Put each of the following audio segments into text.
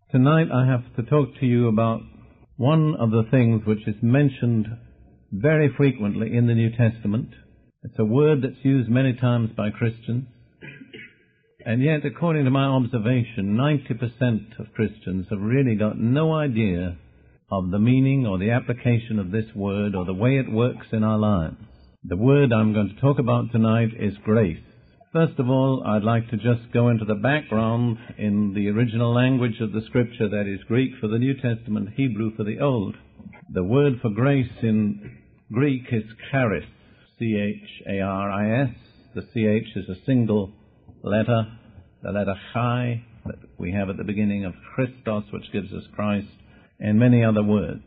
Tonight I have to talk to you about one of the things which is mentioned very frequently in the New Testament. It's a word that's used many times by Christians, and yet, according to my observation, 90% of Christians have really got no idea of the meaning or the application of this word or the way it works in our lives. The word I'm going to talk about tonight is grace. First of all, I'd like to just go into the background in the original language of the Scripture, that is Greek for the New Testament, Hebrew for the Old. The word for grace in Greek is charis, C-H-A-R-I-S. The C-H is a single letter, the letter Chai that we have at the beginning of Christos, which gives us Christ, and many other words.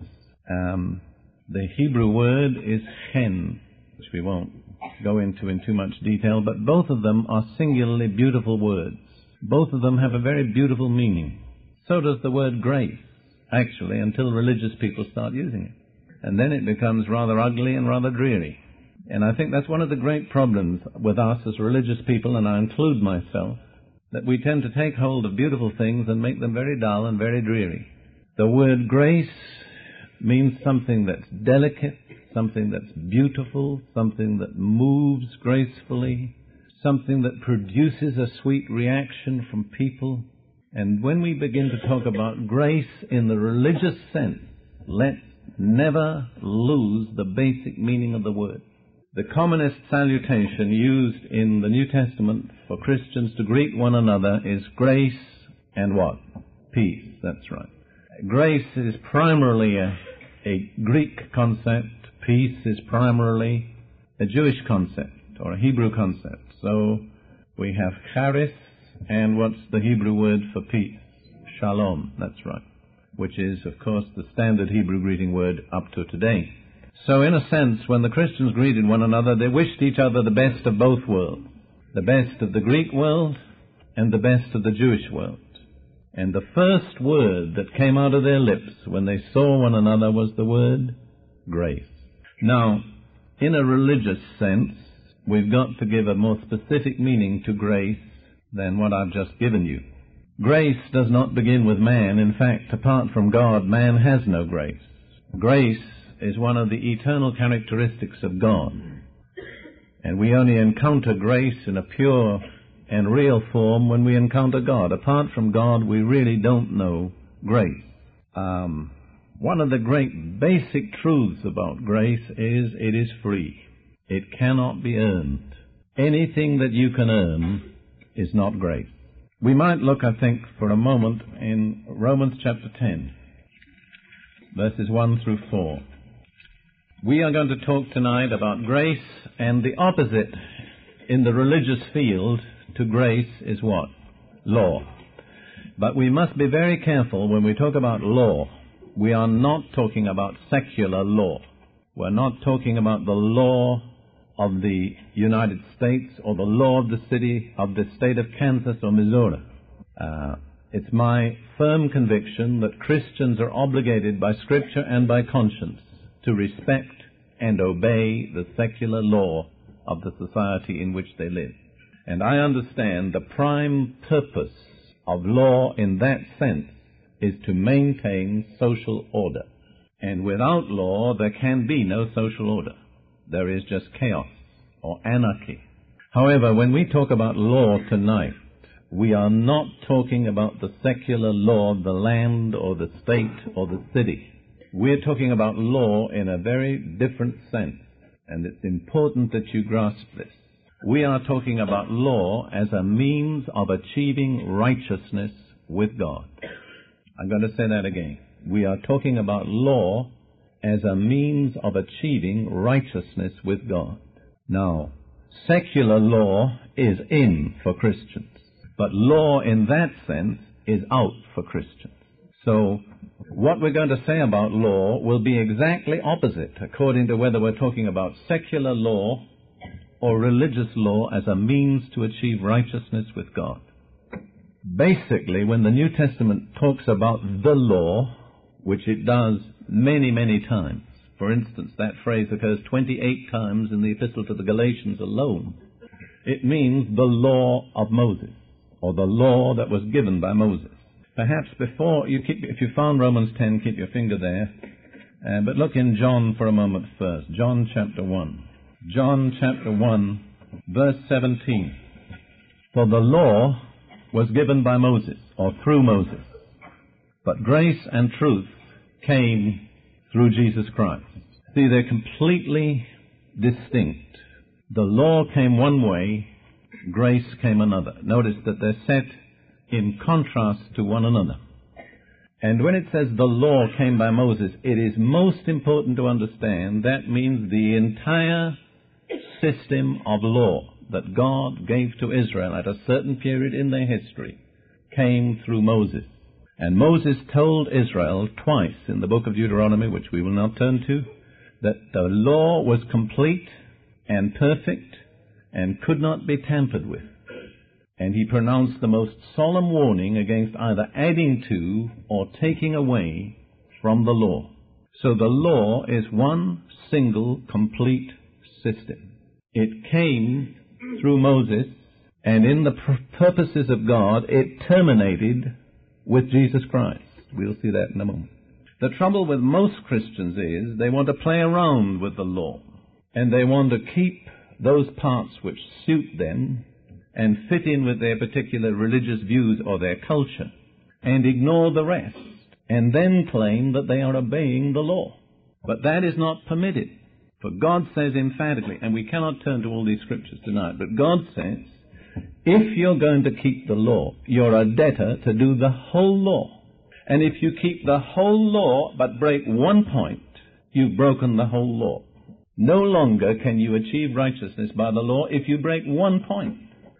The Hebrew word is chen, which we won't go into in too much detail, but both of them are singularly beautiful words. Both of them have a very beautiful meaning. So does the word grace, actually, until religious people start using it. And then it becomes rather ugly and rather dreary. And I think that's one of the great problems with us as religious people, and I include myself, that we tend to take hold of beautiful things and make them very dull and very dreary. The word grace means something that's delicate, something that's beautiful, something that moves gracefully, something that produces a sweet reaction from people. And when we begin to talk about grace in the religious sense, let's never lose the basic meaning of the word. The commonest salutation used in the New Testament for Christians to greet one another is grace and what? Peace, that's right. Grace is primarily a Greek concept. Peace is primarily a Jewish concept or a Hebrew concept. So we have charis, and what's the Hebrew word for peace? Shalom, that's right, which is, of course, the standard Hebrew greeting word up to today. So in a sense, when the Christians greeted one another, they wished each other the best of both worlds, the best of the Greek world and the best of the Jewish world. And the first word that came out of their lips when they saw one another was the word grace. Now, in a religious sense, we've got to give a more specific meaning to grace than what I've just given you. Grace does not begin with man. In fact, apart from God, man has no grace. Grace is one of the eternal characteristics of God. And we only encounter grace in a pure and real form when we encounter God. Apart from God, we really don't know grace. One of the great basic truths about grace is it is free. It cannot be earned. Anything that you can earn is not grace. We might look, I think, for a moment in Romans chapter 10, verses 1 through 4. We are going to talk tonight about grace, and the opposite in the religious field to grace is what? Law. But we must be very careful when we talk about law. We are not talking about secular law. We're not talking about the law of the United States or the law of the state of Kansas or Missouri. It's my firm conviction that Christians are obligated by Scripture and by conscience to respect and obey the secular law of the society in which they live. And I understand the prime purpose of law in that sense is to maintain social order. And without law, there can be no social order. There is just chaos or anarchy. However, when we talk about law tonight, we are not talking about the secular law of the land or the state or the city. We're talking about law in a very different sense, and it's important that you grasp this. We are talking about law as a means of achieving righteousness with God. I'm going to say that again. We are talking about law as a means of achieving righteousness with God. Now, secular law is in for Christians, but law in that sense is out for Christians. So, what we're going to say about law will be exactly opposite according to whether we're talking about secular law or religious law as a means to achieve righteousness with God. Basically, when the New Testament talks about the law, which it does many, many times, for instance, that phrase occurs 28 times in the Epistle to the Galatians alone, it means the law of Moses, or the law that was given by Moses. perhaps before you if you found Romans 10, keep your finger there. But look in John for a moment first. John chapter 1. John chapter 1, verse 17. For the law was given by Moses, or through Moses, but grace and truth came through Jesus Christ. See, they're completely distinct. The law came one way, grace came another. Notice that they're set in contrast to one another. And when it says the law came by Moses, it is most important to understand that means the entire system of law that God gave to Israel at a certain period in their history came through Moses. And Moses told Israel twice in the book of Deuteronomy, which we will not turn to, that the law was complete and perfect and could not be tampered with. And he pronounced the most solemn warning against either adding to or taking away from the law. So the law is one single complete system. It came through Moses, and in the purposes of God, it terminated with Jesus Christ. We'll see that in a moment. The trouble with most Christians is they want to play around with the law, and they want to keep those parts which suit them and fit in with their particular religious views or their culture, and ignore the rest, and then claim that they are obeying the law. But that is not permitted. For God says emphatically, and we cannot turn to all these scriptures tonight, but God says, if you're going to keep the law, you're a debtor to do the whole law. And if you keep the whole law but break one point, you've broken the whole law. No longer can you achieve righteousness by the law if you break one point.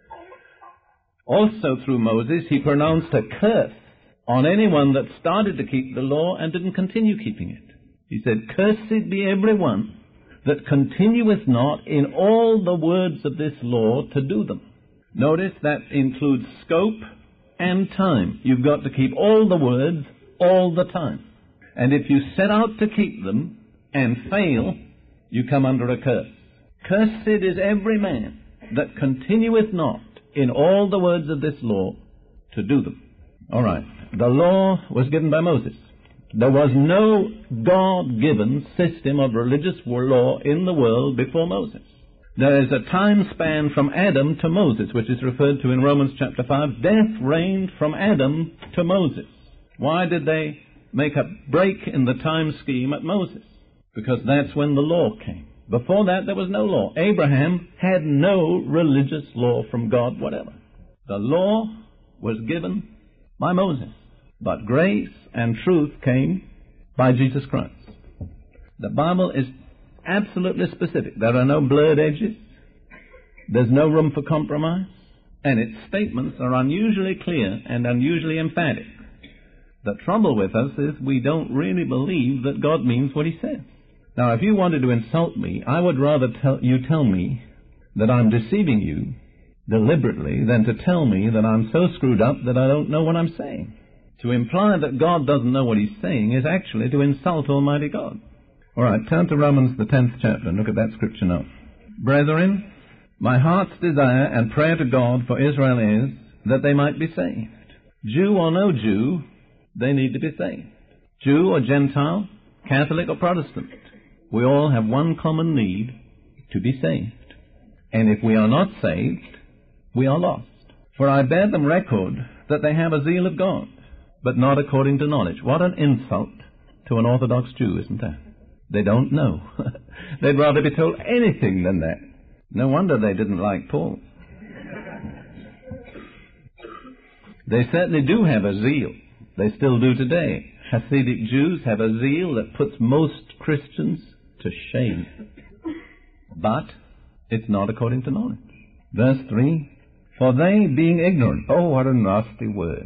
Also through Moses, he pronounced a curse on anyone that started to keep the law and didn't continue keeping it. He said, cursed be everyone that continueth not in all the words of this law to do them. Notice that includes scope and time. You've got to keep all the words all the time. And if you set out to keep them and fail, you come under a curse. Cursed is every man that continueth not in all the words of this law to do them. All right. The law was given by Moses. There was no God-given system of religious law in the world before Moses. There is a time span from Adam to Moses, which is referred to in Romans chapter 5. Death reigned from Adam to Moses. Why did they make a break in the time scheme at Moses? Because that's when the law came. Before that, there was no law. Abraham had no religious law from God whatever. The law was given by Moses, but grace and truth came by Jesus Christ. The Bible is absolutely specific. There are no blurred edges. There's no room for compromise. And its statements are unusually clear and unusually emphatic. The trouble with us is we don't really believe that God means what he says. Now, if you wanted to insult me, I would rather you tell me that I'm deceiving you deliberately than to tell me that I'm so screwed up that I don't know what I'm saying. To imply that God doesn't know what he's saying is actually to insult Almighty God. All right, turn to Romans, the 10th chapter, and look at that scripture now. Brethren, my heart's desire and prayer to God for Israel is that they might be saved. Jew or no Jew, they need to be saved. Jew or Gentile, Catholic or Protestant, we all have one common need, to be saved. And if we are not saved, we are lost. For I bear them record that they have a zeal of God, but not according to knowledge. What an insult to an Orthodox Jew, isn't that? They don't know. They'd rather be told anything than that. No wonder they didn't like Paul. They certainly do have a zeal. They still do today. Hasidic Jews have a zeal that puts most Christians to shame. But it's not according to knowledge. Verse 3, for they being ignorant. Oh, what a nasty word.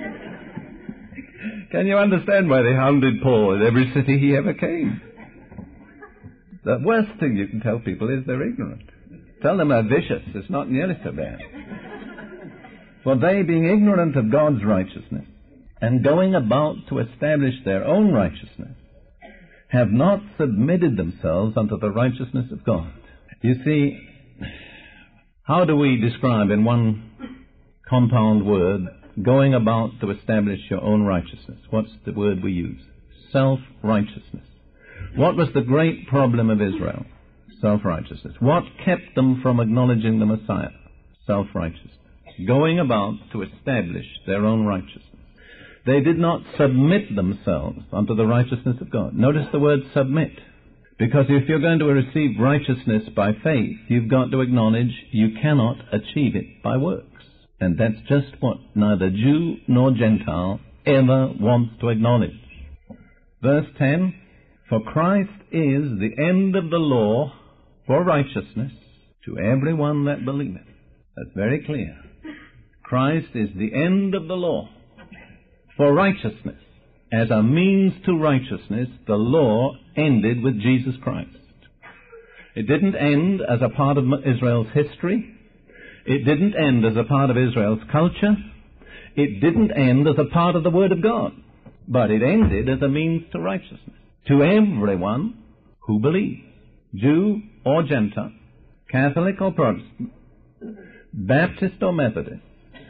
Can you understand why they hounded Paul in every city he ever came? The worst thing you can tell people is they're ignorant. Tell them they're vicious. It's not nearly so bad. For they being ignorant of God's righteousness, and going about to establish their own righteousness, have not submitted themselves unto the righteousness of God. You see, how do we describe in one compound word going about to establish your own righteousness. What's the word we use? Self-righteousness. What was the great problem of Israel? Self-righteousness. What kept them from acknowledging the Messiah? Self-righteousness. Going about to establish their own righteousness. They did not submit themselves unto the righteousness of God. Notice the word submit. Because if you're going to receive righteousness by faith, you've got to acknowledge you cannot achieve it by works. And that's just what neither Jew nor Gentile ever wants to acknowledge. Verse 10, for Christ is the end of the law for righteousness to everyone that believeth. That's very clear. Christ is the end of the law for righteousness. As a means to righteousness, the law ended with Jesus Christ. It didn't end as a part of Israel's history. It didn't end as a part of Israel's culture. It didn't end as a part of the Word of God. But it ended as a means to righteousness. To everyone who believes. Jew or Gentile. Catholic or Protestant. Baptist or Methodist.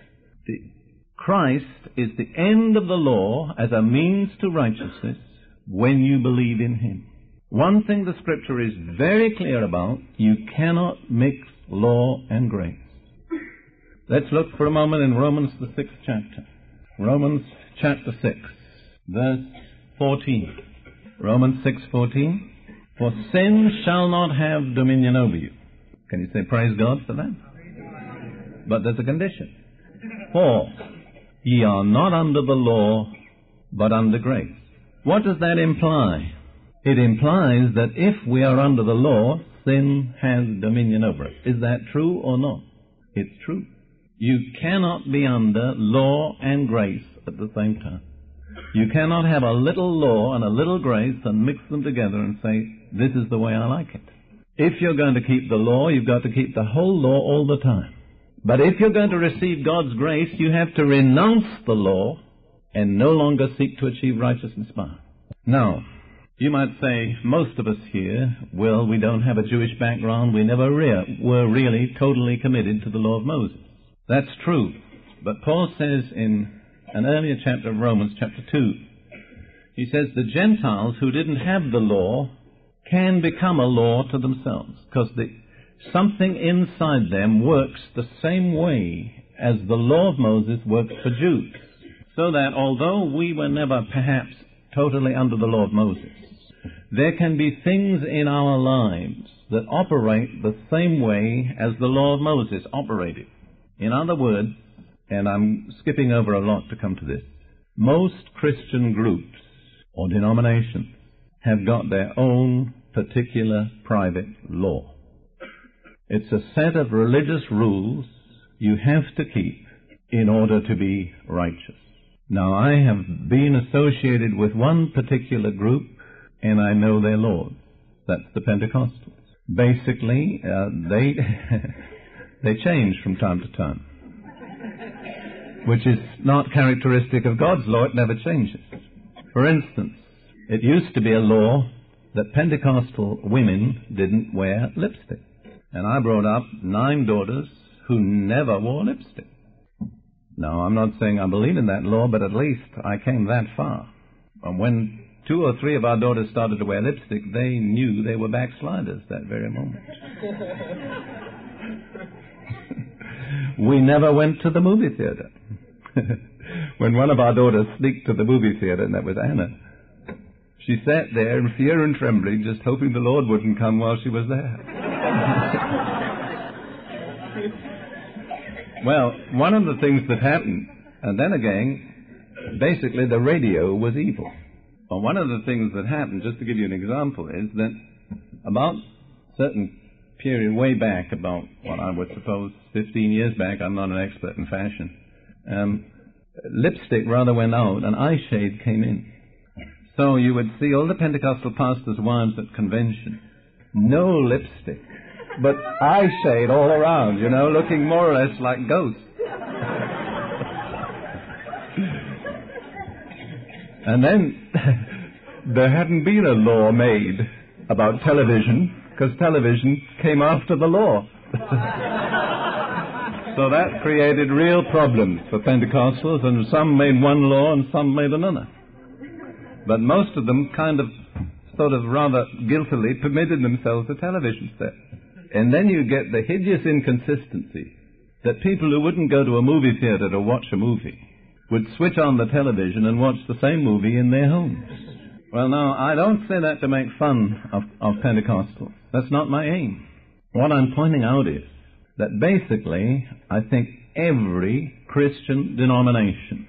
Christ is the end of the law as a means to righteousness when you believe in Him. One thing the Scripture is very clear about, you cannot mix law and grace. Let's look for a moment in Romans the 6th chapter. Romans chapter 6, verse 14. Romans 6:14. For sin shall not have dominion over you. Can you say praise God for that? But there's a condition. For ye are not under the law, but under grace. What does that imply? It implies that if we are under the law, sin has dominion over us. Is that true or not? It's true. You cannot be under law and grace at the same time. You cannot have a little law and a little grace and mix them together and say, this is the way I like it. If you're going to keep the law, you've got to keep the whole law all the time. But if you're going to receive God's grace, you have to renounce the law and no longer seek to achieve righteousness by it. Now, you might say, most of us here, well, we don't have a Jewish background. We never were really totally committed to the law of Moses. That's true. But Paul says in an earlier chapter of Romans, chapter 2, he says the Gentiles who didn't have the law can become a law to themselves because something inside them works the same way as the law of Moses worked for Jews. So that although we were never perhaps totally under the law of Moses, there can be things in our lives that operate the same way as the law of Moses operated. In other words, and I'm skipping over a lot to come to this, most Christian groups or denominations have got their own particular private law. It's a set of religious rules you have to keep in order to be righteous. Now, I have been associated with one particular group, and I know their laws. That's the Pentecostals. Basically, they change from time to time, which is not characteristic of God's law. It never changes. For instance, it used to be a law that Pentecostal women didn't wear lipstick. And I brought up 9 daughters who never wore lipstick. Now, I'm not saying I believe in that law, but at least I came that far. And when 2 or 3 of our daughters started to wear lipstick, they knew they were backsliders that very moment. We never went to the movie theater. When one of our daughters sneaked to the movie theater, and that was Anna, she sat there in fear and trembling, just hoping the Lord wouldn't come while she was there. Well, one of the things that happened, and then again, basically the radio was evil. Well, one of the things that happened, just to give you an example, is that about a certain period way back, about what I would suppose 15 years back, I'm not an expert in fashion, lipstick rather went out and eye shade came in. So you would see all the Pentecostal pastors' wives at convention, no lipstick, but eye shade all around, looking more or less like ghosts. And then there hadn't been a law made about television, because television came after the law. So that created real problems for Pentecostals, and some made one law and some made another. But most of them sort of rather guiltily permitted themselves a television set. And then you get the hideous inconsistency that people who wouldn't go to a movie theater to watch a movie would switch on the television and watch the same movie in their homes. Well, now, I don't say that to make fun of Pentecostals. That's not my aim. What I'm pointing out is that basically, I think every Christian denomination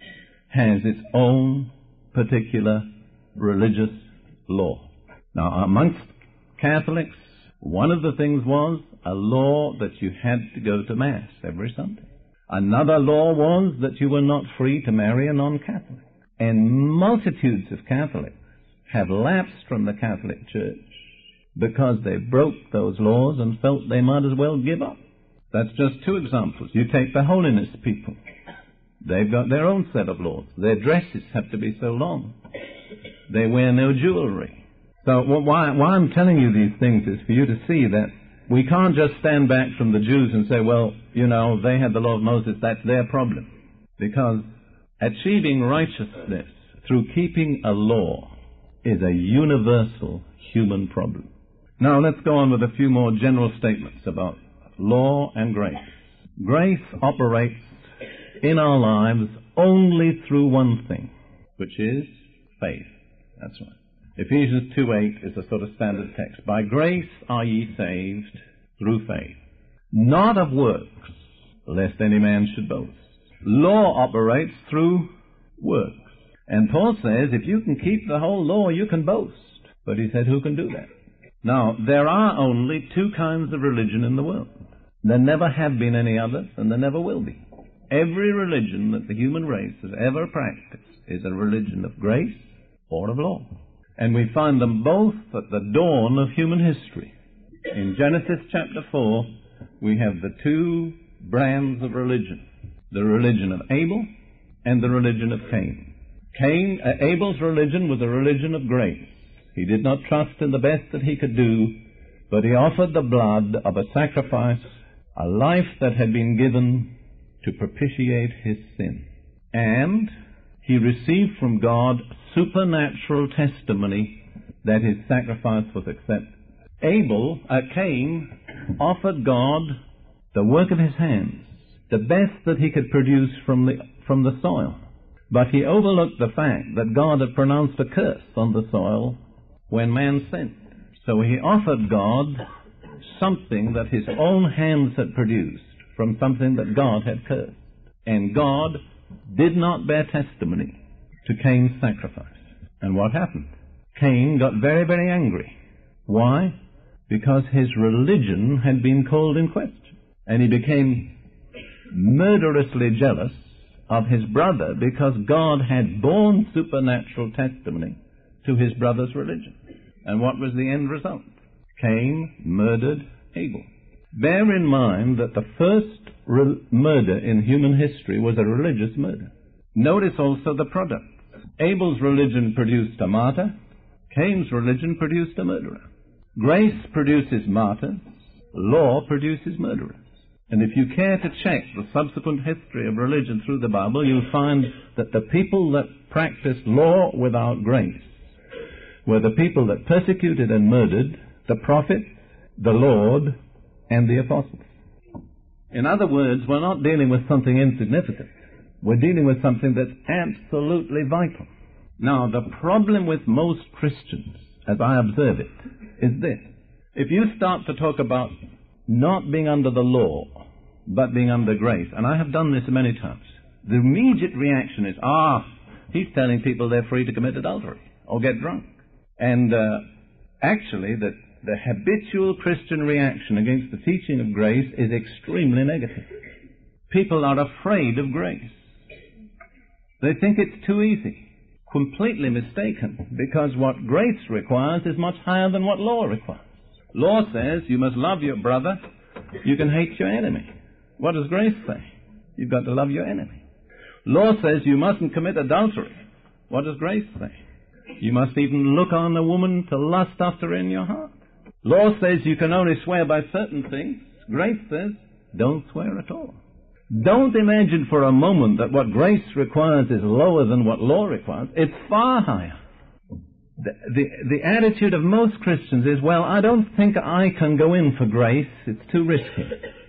has its own particular religious law. Now, amongst Catholics, one of the things was a law that you had to go to Mass every Sunday. Another law was that you were not free to marry a non-Catholic. And multitudes of Catholics have lapsed from the Catholic Church because they broke those laws and felt they might as well give up. That's just two examples. You take the holiness people. They've got their own set of laws. Their dresses have to be so long. They wear no jewelry. So why I'm telling you these things is for you to see that we can't just stand back from the Jews and say, well, you know, they had the law of Moses, that's their problem. Because achieving righteousness through keeping a law is a universal human problem. Now let's go on with a few more general statements about law and grace. Grace operates in our lives only through one thing, which is faith. That's right. Ephesians 2:8 is a sort of standard text. By grace are ye saved through faith, not of works, lest any man should boast. Law operates through works. And Paul says, if you can keep the whole law, you can boast. But he said, who can do that? Now, there are only two kinds of religion in the world. There never have been any others, and there never will be. Every religion that the human race has ever practiced is a religion of grace or of law. And we find them both at the dawn of human history. In Genesis chapter 4, we have the two brands of religion, the religion of Abel and the religion of Cain. Abel's religion was a religion of grace. He did not trust in the best that he could do, but he offered the blood of a sacrifice, a life that had been given to propitiate his sin. And he received from God supernatural testimony that his sacrifice was accepted. Cain offered God the work of his hands, the best that he could produce from the soil. But he overlooked the fact that God had pronounced a curse on the soil when man sinned. So he offered God something that his own hands had produced from something that God had cursed. And God did not bear testimony to Cain's sacrifice. And what happened? Cain got very, very angry. Why? Because his religion had been called in question. And he became murderously jealous of his brother because God had borne supernatural testimony to his brother's religion. And what was the end result? Cain murdered Abel. Bear in mind that the first murder in human history was a religious murder. Notice also the product. Abel's religion produced a martyr. Cain's religion produced a murderer. Grace produces martyrs. Law produces murderers. And if you care to check the subsequent history of religion through the Bible, you'll find that the people that practiced law without grace were the people that persecuted and murdered the prophets, the Lord, and the apostles. In other words, we're not dealing with something insignificant. We're dealing with something that's absolutely vital. Now, the problem with most Christians, as I observe it, is this. If you start to talk about not being under the law, but being under grace, and I have done this many times, the immediate reaction is, he's telling people they're free to commit adultery or get drunk. And actually, the habitual Christian reaction against the teaching of grace is extremely negative. People are afraid of grace. They think it's too easy. Completely mistaken, because what grace requires is much higher than what law requires. Law says you must love your brother, you can hate your enemy. What does grace say? You've got to love your enemy. Law says you mustn't commit adultery. What does grace say? You must even look on a woman to lust after her in your heart. Law says you can only swear by certain things. Grace says Don't swear at all. Don't imagine for a moment that what grace requires is lower than what law requires. It's far higher. The attitude of most Christians is, well, I don't think I can go in for grace. It's too risky.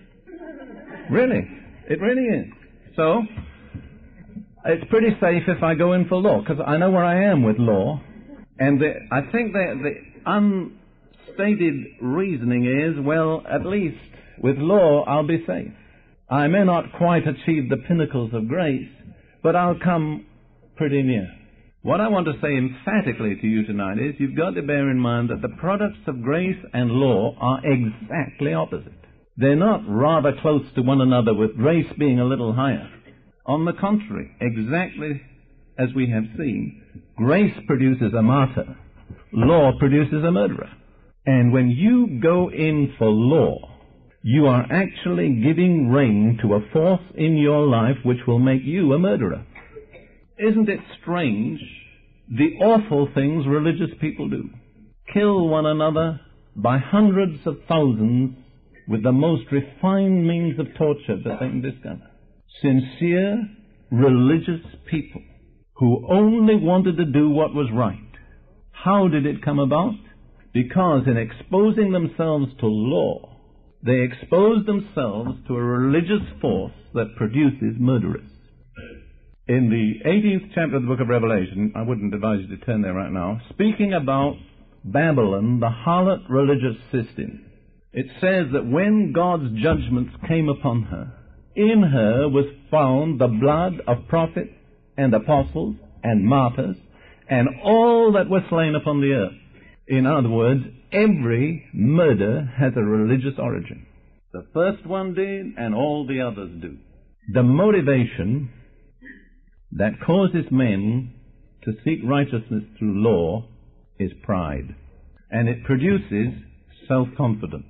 Really. It really is. So, it's pretty safe if I go in for law, because I know where I am with law. And I think that the unstated reasoning is, well, at least with law I'll be safe. I may not quite achieve the pinnacles of grace, but I'll come pretty near. What I want to say emphatically to you tonight is you've got to bear in mind that the products of grace and law are exactly opposite. They're not rather close to one another, with grace being a little higher. On the contrary, exactly as we have seen, grace produces a martyr, law produces a murderer. And when you go in for law, you are actually giving rein to a force in your life which will make you a murderer. Isn't it strange the awful things religious people do? Kill one another by hundreds of thousands with the most refined means of torture that they can discover. Sincere religious people who only wanted to do what was right. How did it come about? Because in exposing themselves to law, they exposed themselves to a religious force that produces murderers. In the 18th chapter of the book of Revelation, I wouldn't advise you to turn there right now, speaking about Babylon, the harlot religious system, it says that when God's judgments came upon her, in her was found the blood of prophets and apostles and martyrs and all that were slain upon the earth. In other words, every murder has a religious origin. The first one did, and all the others do. The motivation that causes men to seek righteousness through law is pride, and it produces self-confidence.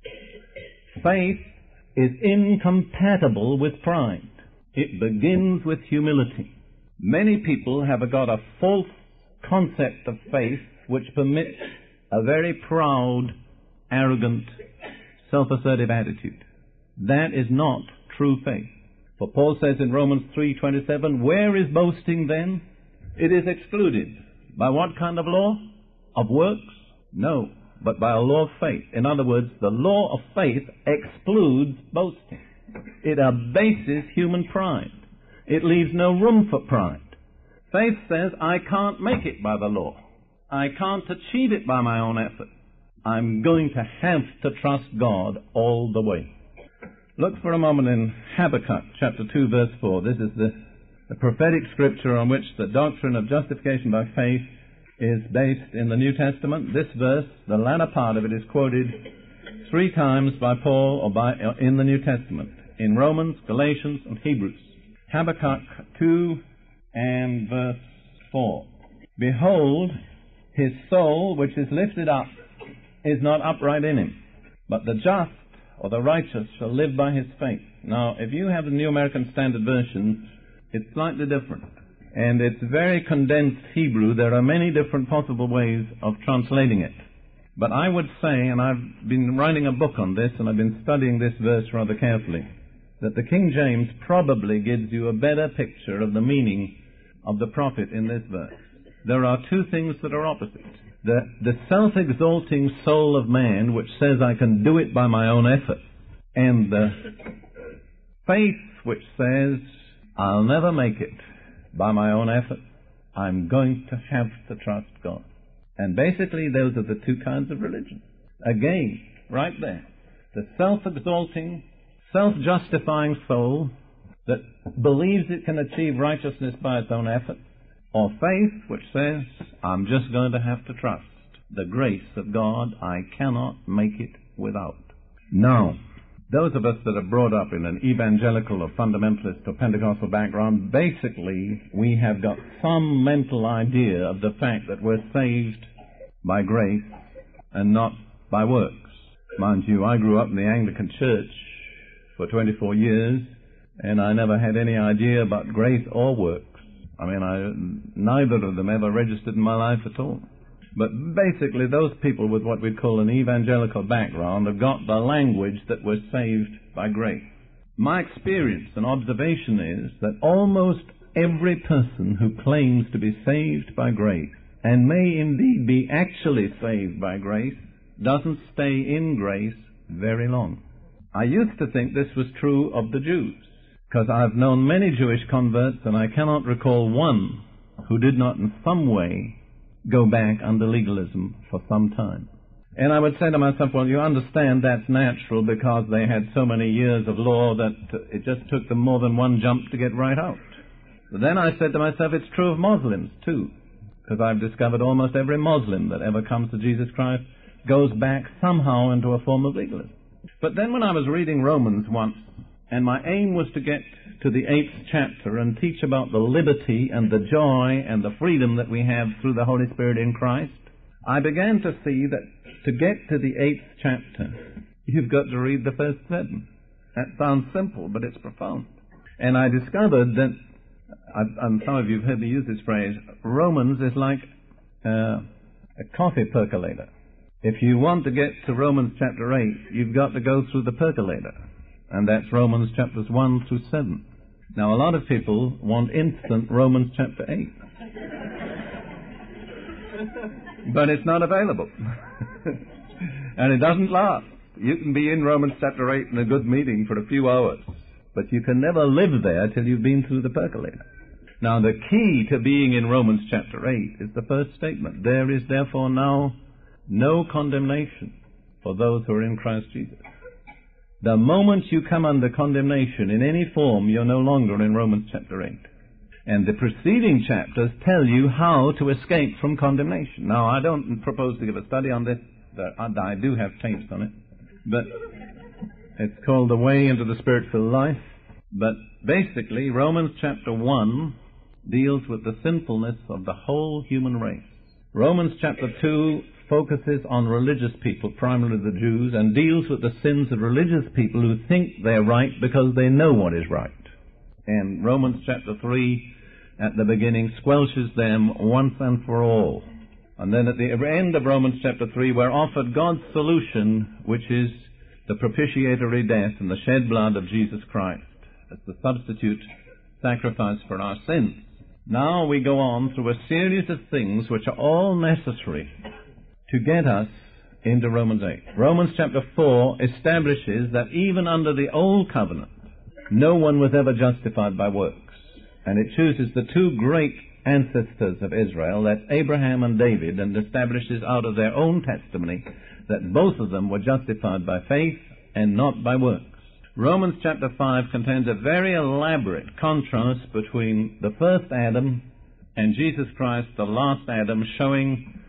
Faith is incompatible with pride. It begins with humility. Many people have got a false concept of faith which permits a very proud, arrogant, self-assertive attitude. That is not true faith. For Paul says in Romans 3:27, where is boasting then? It is excluded. By what kind of law? Of works? No, but by a law of faith. In other words, the law of faith excludes boasting. It abases human pride. It leaves no room for pride. Faith says, I can't make it by the law. I can't achieve it by my own effort. I'm going to have to trust God all the way. Look for a moment in Habakkuk chapter 2 verse 4. This is the prophetic scripture on which the doctrine of justification by faith is based in the New Testament. This verse, the latter part of it, is quoted 3 times by Paul in the New Testament, in Romans, Galatians, and Hebrews. Habakkuk 2 and verse 4. Behold, his soul which is lifted up is not upright in him, but the just or the righteous shall live by his faith. Now, if you have the New American Standard Version, it's slightly different. And it's very condensed Hebrew. There are many different possible ways of translating it. But I would say, and I've been writing a book on this, and I've been studying this verse rather carefully, that the King James probably gives you a better picture of the meaning of the prophet in this verse. There are 2 things that are opposite. The self-exalting soul of man, which says I can do it by my own effort, and the faith which says I'll never make it by my own effort. I'm going to have to trust God. And basically those are the 2 kinds of religion. Again, right there. The self-exalting, self-justifying soul that believes it can achieve righteousness by its own effort, or faith which says, I'm just going to have to trust the grace of God. I cannot make it without. Now, those of us that are brought up in an evangelical or fundamentalist or Pentecostal background, basically we have got some mental idea of the fact that we're saved by grace and not by works. Mind you, I grew up in the Anglican Church for 24 years, and I never had any idea about grace or works. I mean, neither of them ever registered in my life at all. But basically, those people with what we'd call an evangelical background have got the language that we're saved by grace. My experience and observation is that almost every person who claims to be saved by grace, and may indeed be actually saved by grace, doesn't stay in grace very long. I used to think this was true of the Jews, because I've known many Jewish converts, and I cannot recall one who did not in some way go back under legalism for some time. And I would say to myself, well, you understand that's natural because they had so many years of law that it just took them more than one jump to get right out. But then I said to myself, it's true of Muslims too, because I've discovered almost every Muslim that ever comes to Jesus Christ goes back somehow into a form of legalism. But then when I was reading Romans once, and my aim was to get to the 8th chapter and teach about the liberty and the joy and the freedom that we have through the Holy Spirit in Christ, I began to see that to get to the 8th chapter, you've got to read the first 7. That sounds simple, but it's profound. And I discovered that, and some of you have heard me use this phrase, Romans is like a coffee percolator. If you want to get to Romans chapter 8, you've got to go through the percolator. And that's Romans chapters 1 through 7. Now, a lot of people want instant Romans chapter 8. But it's not available. And it doesn't last. You can be in Romans chapter 8 in a good meeting for a few hours, but you can never live there till you've been through the percolator. Now, the key to being in Romans chapter 8 is the first statement. There is therefore now no condemnation for those who are in Christ Jesus. The moment you come under condemnation in any form, you're no longer in Romans chapter 8. And the preceding chapters tell you how to escape from condemnation. Now, I don't propose to give a study on this. I do have tapes on it. But it's called The Way into the Spirit-Filled Life. But basically, Romans chapter 1 deals with the sinfulness of the whole human race. Romans chapter 2 focuses on religious people, primarily the Jews, and deals with the sins of religious people who think they're right because they know what is right. And Romans chapter 3, at the beginning, squelches them once and for all. And then at the end of Romans chapter 3, we're offered God's solution, which is the propitiatory death and the shed blood of Jesus Christ as the substitute sacrifice for our sins. Now we go on through a series of things which are all necessary to get us into Romans 8. Romans chapter 4 establishes that even under the old covenant, no one was ever justified by works. And it chooses the two great ancestors of Israel, that's Abraham and David, and establishes out of their own testimony that both of them were justified by faith and not by works. Romans chapter 5 contains a very elaborate contrast between the first Adam and Jesus Christ, the last Adam, showing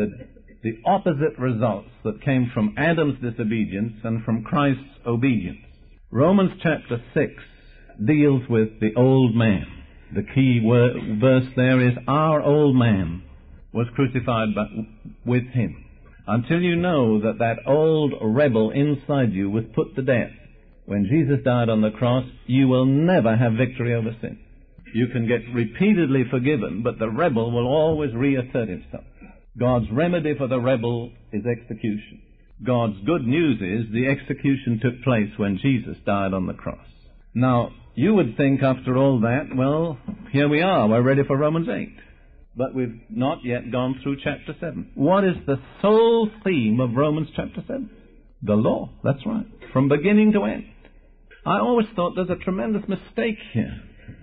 the opposite results that came from Adam's disobedience and from Christ's obedience. Romans chapter 6 deals with the old man. The key verse there is, our old man was crucified with him. Until you know that that old rebel inside you was put to death when Jesus died on the cross, you will never have victory over sin. You can get repeatedly forgiven, but the rebel will always reassert himself. God's remedy for the rebel is execution. God's good news is the execution took place when Jesus died on the cross. Now, you would think after all that, well, here we are, we're ready for Romans 8. But we've not yet gone through chapter 7. What is the sole theme of Romans chapter 7? The law, that's right, from beginning to end. I always thought there's a tremendous mistake here.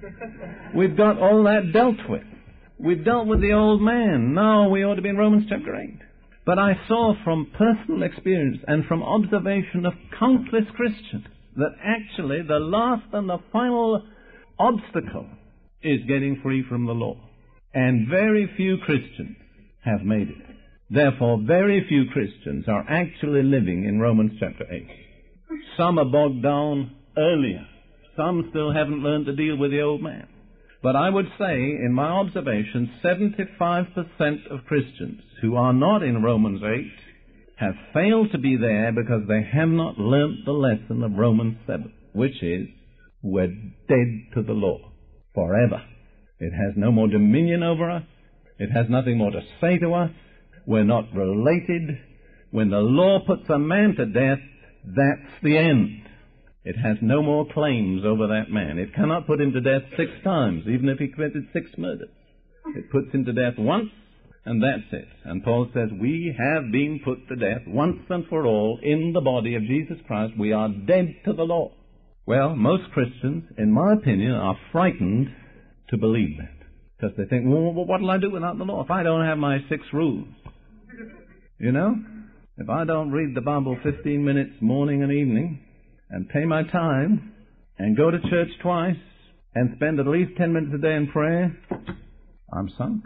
We've got all that dealt with. We've dealt with the old man. Now we ought to be in Romans chapter 8. But I saw from personal experience and from observation of countless Christians that actually the last and the final obstacle is getting free from the law. And very few Christians have made it. Therefore, very few Christians are actually living in Romans chapter 8. Some are bogged down earlier. Some still haven't learned to deal with the old man. But I would say, in my observation, 75% of Christians who are not in Romans 8 have failed to be there because they have not learnt the lesson of Romans 7, which is, we're dead to the law forever. It has no more dominion over us. It has nothing more to say to us. We're not related. When the law puts a man to death, that's the end. It has no more claims over that man. It cannot put him to death 6 times, even if he committed 6 murders. It puts him to death once, and that's it. And Paul says, we have been put to death once and for all in the body of Jesus Christ. We are dead to the law. Well, most Christians, in my opinion, are frightened to believe that. Because they think, well, what will I do without the law? If I don't have my 6 rules, you know? If I don't read the Bible 15 minutes morning and evening, and pay my time, and go to church twice, and spend at least 10 minutes a day in prayer, I'm sunk.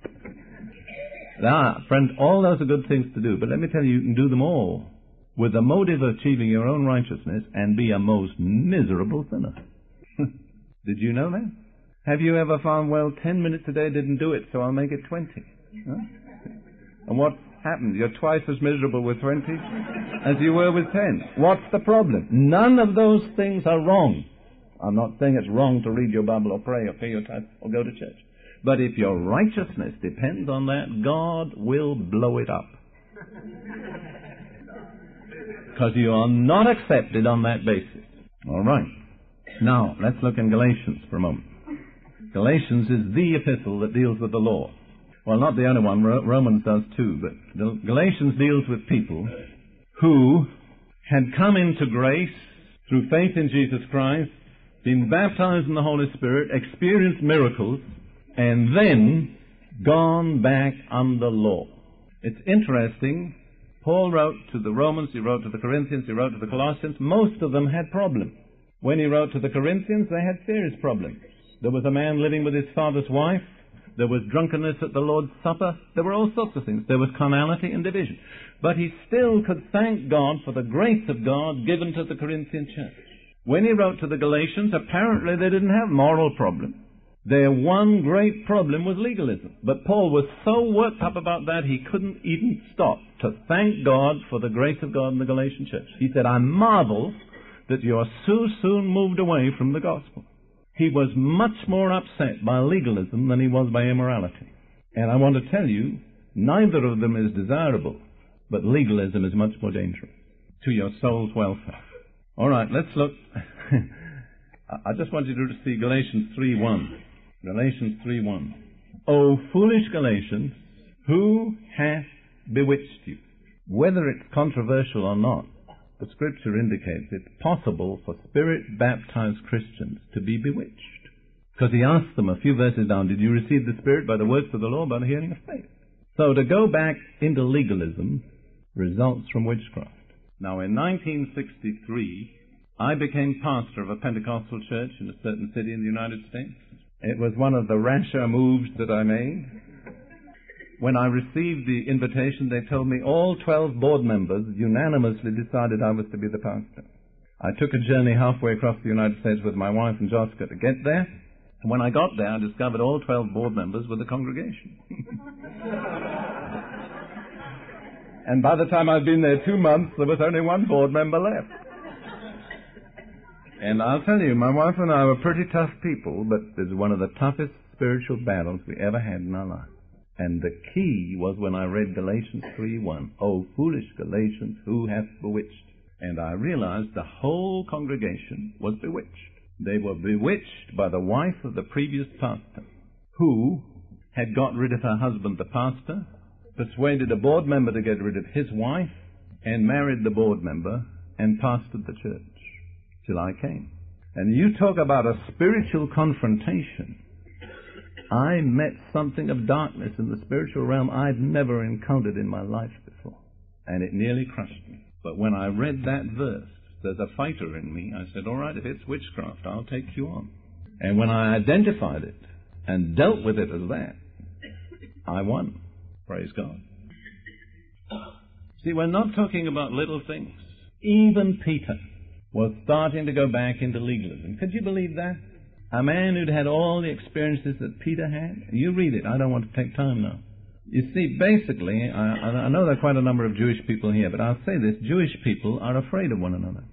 Now, friend, all those are good things to do, but let me tell you, you can do them all with the motive of achieving your own righteousness and be a most miserable sinner. Did you know that? Have you ever found, well, 10 minutes a day didn't do it, so I'll make it 20? Huh? And what happened? You're twice as miserable with 20 as you were with 10. What's the problem? None of those things are wrong. I'm not saying it's wrong to read your Bible or pray or pay your tithe or go to church. But if your righteousness depends on that, God will blow it up. Because you are not accepted on that basis. All right. Now, let's look in Galatians for a moment. Galatians is the epistle that deals with the law. Well, not the only one. Romans does too. But Galatians deals with people who had come into grace through faith in Jesus Christ, been baptized in the Holy Spirit, experienced miracles, and then gone back under law. It's interesting. Paul wrote to the Romans, he wrote to the Corinthians, he wrote to the Colossians. Most of them had problems. When he wrote to the Corinthians, they had serious problems. There was a man living with his father's wife. There was drunkenness at the Lord's Supper. There were all sorts of things. There was carnality and division. But he still could thank God for the grace of God given to the Corinthian church. When he wrote to the Galatians, apparently they didn't have moral problems. Their one great problem was legalism. But Paul was so worked up about that he couldn't even stop to thank God for the grace of God in the Galatian church. He said, I marvel that you are so soon moved away from the gospel. He was much more upset by legalism than he was by immorality. And I want to tell you, neither of them is desirable, but legalism is much more dangerous to your soul's welfare. All right, let's look. I just want you to see Galatians 3:1. Galatians 3:1. O foolish Galatians, who hath bewitched you? Whether it's controversial or not, the Scripture indicates it's possible for Spirit-baptized Christians to be bewitched. Because he asked them a few verses down, did you receive the Spirit by the works of the law, by the hearing of faith? So to go back into legalism results from witchcraft. Now in 1963, I became pastor of a Pentecostal church in a certain city in the United States. It was one of the rasher moves that I made. When I received the invitation, they told me all 12 board members unanimously decided I was to be the pastor. I took a journey halfway across the United States with my wife and Jessica to get there. And when I got there, I discovered all 12 board members were the congregation. And by the time I'd been there 2 months, there was only one board member left. And I'll tell you, my wife and I were pretty tough people, but it was one of the toughest spiritual battles we ever had in our life. And the key was when I read Galatians 3:1. O foolish Galatians, who hath bewitched? And I realized the whole congregation was bewitched. They were bewitched by the wife of the previous pastor, who had got rid of her husband, the pastor, persuaded a board member to get rid of his wife, and married the board member, and pastored the church till I came. And you talk about a spiritual confrontation. I met something of darkness in the spiritual realm I'd never encountered in my life before. And it nearly crushed me. But when I read that verse, there's a fighter in me. I said, all right, if it's witchcraft, I'll take you on. And when I identified it and dealt with it as that, I won. Praise God. See, we're not talking about little things. Even Peter was starting to go back into legalism. Could you believe that? A man who'd had all the experiences that Peter had. You read it. I don't want to take time now. You see, basically, I know there are quite a number of Jewish people here, but I'll say this. Jewish people are afraid of one another.